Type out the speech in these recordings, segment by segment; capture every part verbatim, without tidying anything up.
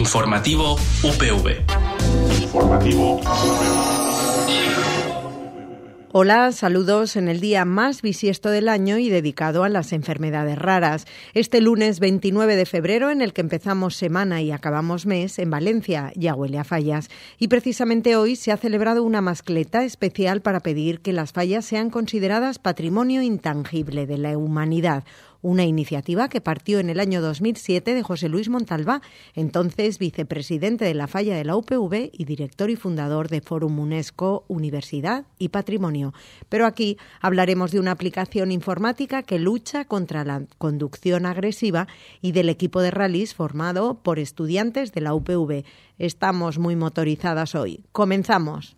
Informativo U P V. Informativo U P V. Hola, saludos en el día más bisiesto del año y dedicado a las enfermedades raras. Este lunes veintinueve de febrero, en el que empezamos semana y acabamos mes, en Valencia ya huele a fallas. Y precisamente hoy se ha celebrado una mascleta especial para pedir que las fallas sean consideradas patrimonio intangible de la humanidad. Una iniciativa que partió en el año dos mil siete de José Luis Montalbá, entonces vicepresidente de la Falla de la U P V y director y fundador de Fórum UNESCO, Universidad y Patrimonio. Pero aquí hablaremos de una aplicación informática que lucha contra la conducción agresiva y del equipo de rallies formado por estudiantes de la U P V. Estamos muy motorizadas hoy. Comenzamos.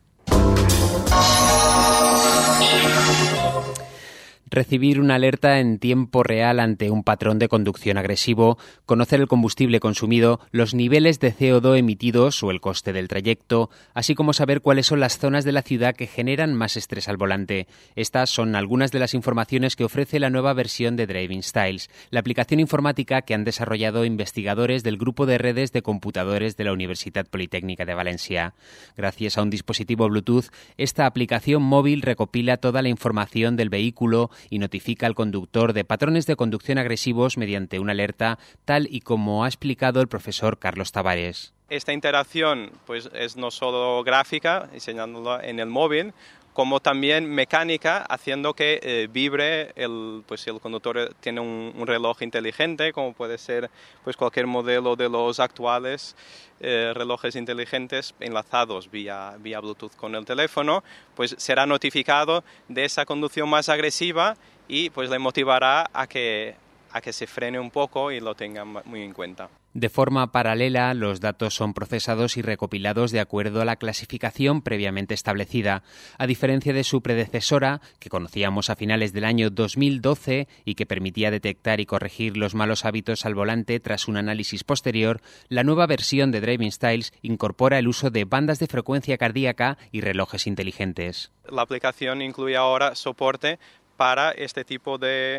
Recibir una alerta en tiempo real ante un patrón de conducción agresivo, conocer el combustible consumido, los niveles de C O dos emitidos o el coste del trayecto, así como saber cuáles son las zonas de la ciudad que generan más estrés al volante. Estas son algunas de las informaciones que ofrece la nueva versión de Driving Styles, la aplicación informática que han desarrollado investigadores del Grupo de Redes de Computadores de la Universitat Politécnica de Valencia. Gracias a un dispositivo Bluetooth, esta aplicación móvil recopila toda la información del vehículo y notifica al conductor de patrones de conducción agresivos mediante una alerta, tal y como ha explicado el profesor Carlos Tavares. Esta interacción pues, es no solo gráfica, enseñándola en el móvil, como también mecánica, haciendo que eh, vibre, el, pues si el conductor tiene un, un reloj inteligente, como puede ser pues cualquier modelo de los actuales eh, relojes inteligentes enlazados vía, vía Bluetooth con el teléfono, pues será notificado de esa conducción más agresiva y pues le motivará a que, a que se frene un poco y lo tenga muy en cuenta. De forma paralela, los datos son procesados y recopilados de acuerdo a la clasificación previamente establecida. A diferencia de su predecesora, que conocíamos a finales del año dos mil doce y que permitía detectar y corregir los malos hábitos al volante tras un análisis posterior, la nueva versión de Driving Styles incorpora el uso de bandas de frecuencia cardíaca y relojes inteligentes. La aplicación incluye ahora soporte para este tipo de,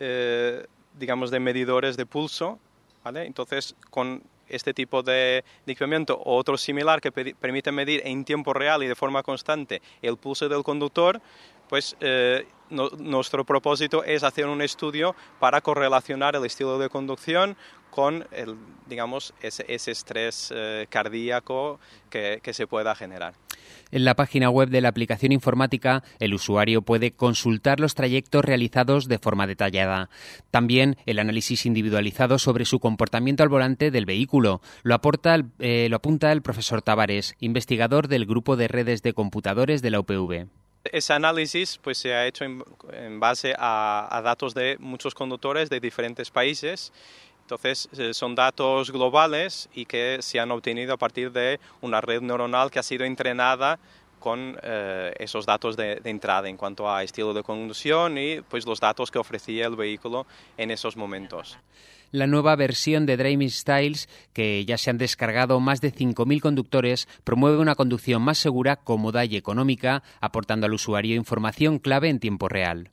eh, digamos, de medidores de pulso. ¿Vale? Entonces, con este tipo de, de equipamiento o otro similar que pe- permite medir en tiempo real y de forma constante el pulso del conductor, pues eh, no, nuestro propósito es hacer un estudio para correlacionar el estilo de conducción con el, digamos, ese, ese estrés eh, cardíaco que, que se pueda generar. En la página web de la aplicación informática, el usuario puede consultar los trayectos realizados de forma detallada. También el análisis individualizado sobre su comportamiento al volante del vehículo. Lo, aporta, eh, lo apunta el profesor Tavares, investigador del Grupo de Redes de Computadores de la U P V. Ese análisis pues, se ha hecho en, en base a, a datos de muchos conductores de diferentes países. Entonces, son datos globales y que se han obtenido a partir de una red neuronal que ha sido entrenada con eh, esos datos de, de entrada en cuanto a estilo de conducción y pues, los datos que ofrecía el vehículo en esos momentos. La nueva versión de Driving Styles, que ya se han descargado más de cinco mil conductores, promueve una conducción más segura, cómoda y económica, aportando al usuario información clave en tiempo real.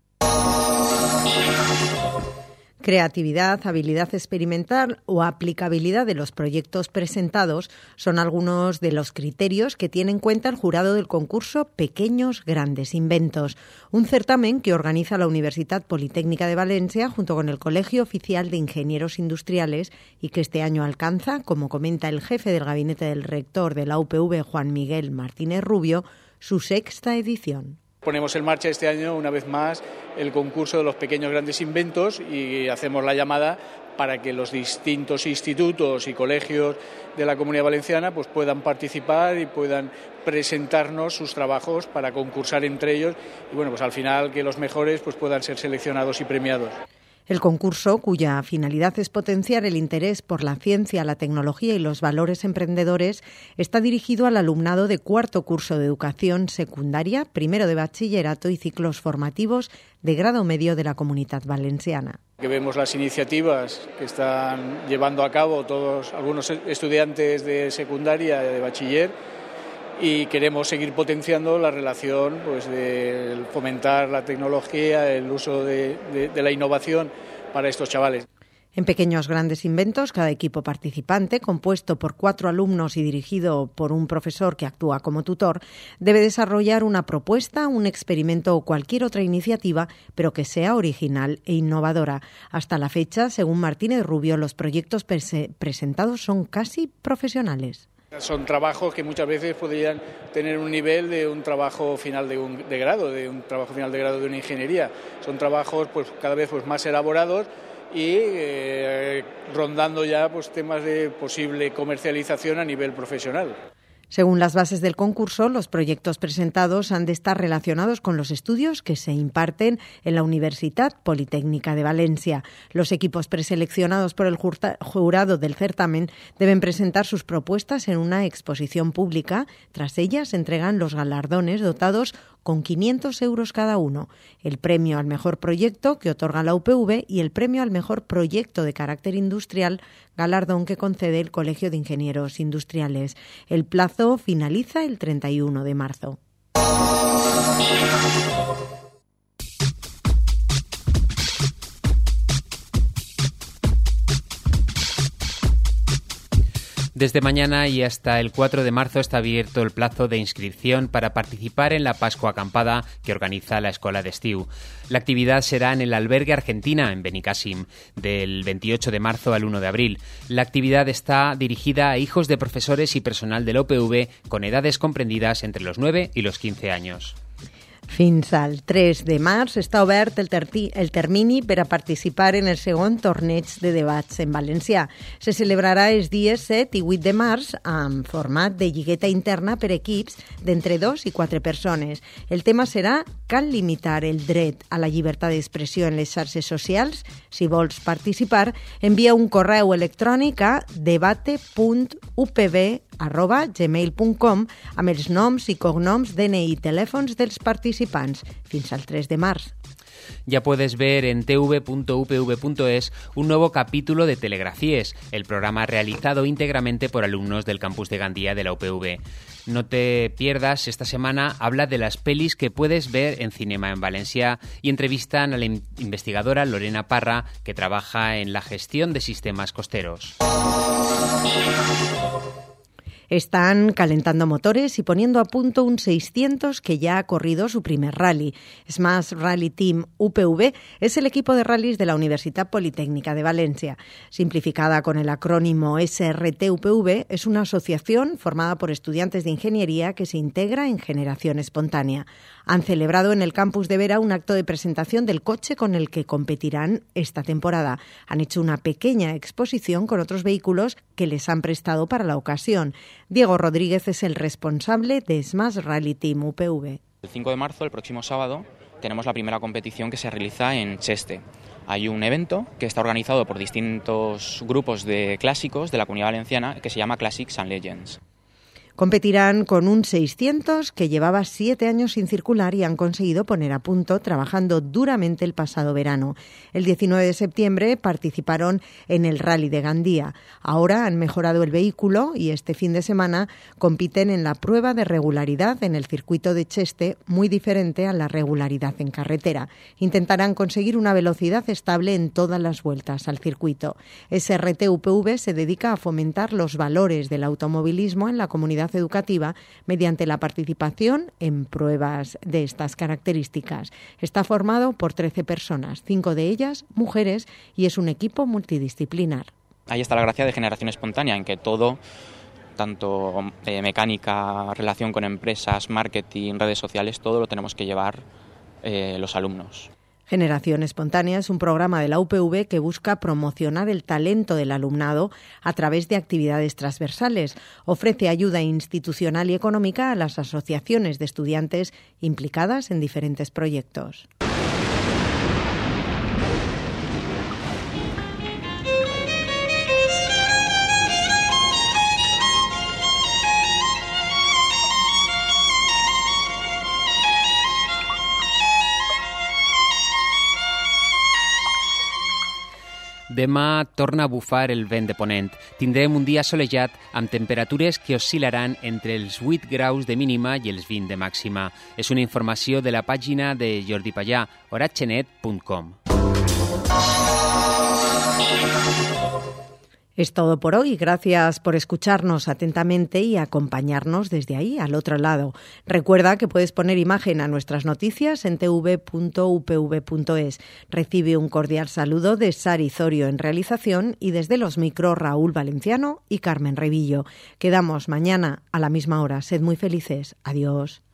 Creatividad, habilidad experimental o aplicabilidad de los proyectos presentados son algunos de los criterios que tiene en cuenta el jurado del concurso Pequeños Grandes Inventos, un certamen que organiza la Universitat Politécnica de Valencia junto con el Colegio Oficial de Ingenieros Industriales y que este año alcanza, como comenta el jefe del gabinete del rector de la U P V, Juan Miguel Martínez Rubio, su sexta edición. Ponemos en marcha este año, una vez más, el concurso de los pequeños grandes inventos y hacemos la llamada para que los distintos institutos y colegios de la Comunidad Valenciana pues, puedan participar y puedan presentarnos sus trabajos para concursar entre ellos y bueno, pues al final que los mejores pues, puedan ser seleccionados y premiados. El concurso, cuya finalidad es potenciar el interés por la ciencia, la tecnología y los valores emprendedores, está dirigido al alumnado de cuarto curso de educación secundaria, primero de bachillerato y ciclos formativos de grado medio de la Comunitat Valenciana. Que vemos las iniciativas que están llevando a cabo todos algunos estudiantes de secundaria, de bachiller, y queremos seguir potenciando la relación pues, de fomentar la tecnología, el uso de, de, de la innovación para estos chavales. En Pequeños Grandes Inventos, cada equipo participante, compuesto por cuatro alumnos y dirigido por un profesor que actúa como tutor, debe desarrollar una propuesta, un experimento o cualquier otra iniciativa, pero que sea original e innovadora. Hasta la fecha, según Martínez Rubio, los proyectos pres- presentados son casi profesionales. Son trabajos que muchas veces podrían tener un nivel de un trabajo final de, un, de grado, de un trabajo final de grado de una ingeniería. Son trabajos pues cada vez pues más elaborados y eh, rondando ya pues temas de posible comercialización a nivel profesional. Según las bases del concurso, los proyectos presentados han de estar relacionados con los estudios que se imparten en la Universitat Politécnica de Valencia. Los equipos preseleccionados por el jurado del certamen deben presentar sus propuestas en una exposición pública. Tras ellas se entregan los galardones dotados con quinientos euros cada uno, el premio al mejor proyecto que otorga la U P V y el premio al mejor proyecto de carácter industrial, galardón que concede el Colegio de Ingenieros Industriales. El plazo finaliza el treinta y uno de marzo. Desde mañana y hasta el cuatro de marzo está abierto el plazo de inscripción para participar en la Pascua Acampada que organiza la Escola d'Estiu. La actividad será en el Albergue Argentina, en Benicàssim, del veintiocho de marzo al uno de abril. La actividad está dirigida a hijos de profesores y personal de la U P V con edades comprendidas entre los nueve y los quince años. Fins al tres de març està obert el, terti, el termini per a participar en el segon torneig de debats en valencià. Se celebrarà els dies set i vuit de març en format de lligueta interna per equips d'entre dos i quatre persones. El tema serà cal limitar el dret a la llibertat d'expressió en les xarxes socials. Si vols participar, envia un correu electrònic a debate punt u p v arroba gmail punt com amb els noms i cognoms, D N I i telèfons dels participants fins al tres de març. Ya puedes ver en t v punto u p v punto es un nuevo capítulo de Telegrafíes, el programa realizado íntegramente por alumnos del campus de Gandía de la U P V. No te pierdas, esta semana habla de las pelis que puedes ver en Cinema en Valencia y entrevistan a la investigadora Lorena Parra, que trabaja en la gestión de sistemas costeros. Están calentando motores y poniendo a punto un seiscientos que ya ha corrido su primer rally. Smash Rally Team U P V es el equipo de rallies de la Universitat Politécnica de Valencia. Simplificada con el acrónimo S R T U P V, es una asociación formada por estudiantes de ingeniería que se integra en generación espontánea. Han celebrado en el campus de Vera un acto de presentación del coche con el que competirán esta temporada. Han hecho una pequeña exposición con otros vehículos que les han prestado para la ocasión. Diego Rodríguez es el responsable de Smash Rally Team U P V. El cinco de marzo, el próximo sábado, tenemos la primera competición que se realiza en Cheste. Hay un evento que está organizado por distintos grupos de clásicos de la Comunidad Valenciana que se llama Classics and Legends. Competirán con un seiscientos que llevaba siete años sin circular y han conseguido poner a punto trabajando duramente el pasado verano. El diecinueve de septiembre participaron en el Rally de Gandía. Ahora han mejorado el vehículo y este fin de semana compiten en la prueba de regularidad en el circuito de Cheste, muy diferente a la regularidad en carretera. Intentarán conseguir una velocidad estable en todas las vueltas al circuito. S R T U P V se dedica a fomentar los valores del automovilismo en la comunidad educativa mediante la participación en pruebas de estas características. Está formado por trece personas, cinco de ellas mujeres, y es un equipo multidisciplinar. Ahí está la gracia de generación espontánea, en que todo, tanto eh, mecánica, relación con empresas, marketing, redes sociales, todo lo tenemos que llevar eh, los alumnos. Generación Espontánea es un programa de la U P V que busca promocionar el talento del alumnado a través de actividades transversales. Ofrece ayuda institucional y económica a las asociaciones de estudiantes implicadas en diferentes proyectos. Demà torna a bufar el vent de ponent. Tindrem un dia solejat amb temperatures que oscil·laran entre els vuit graus de mínima i els vint de màxima. És una informació de la pàgina de Jordi Pallà, oratgenet punt com. Es todo por hoy. Gracias por escucharnos atentamente y acompañarnos desde ahí, al otro lado. Recuerda que puedes poner imagen a nuestras noticias en t v punto u p v punto es. Recibe un cordial saludo de Sari Zorio en realización y desde los micros Raúl Valenciano y Carmen Revillo. Quedamos mañana a la misma hora. Sed muy felices. Adiós.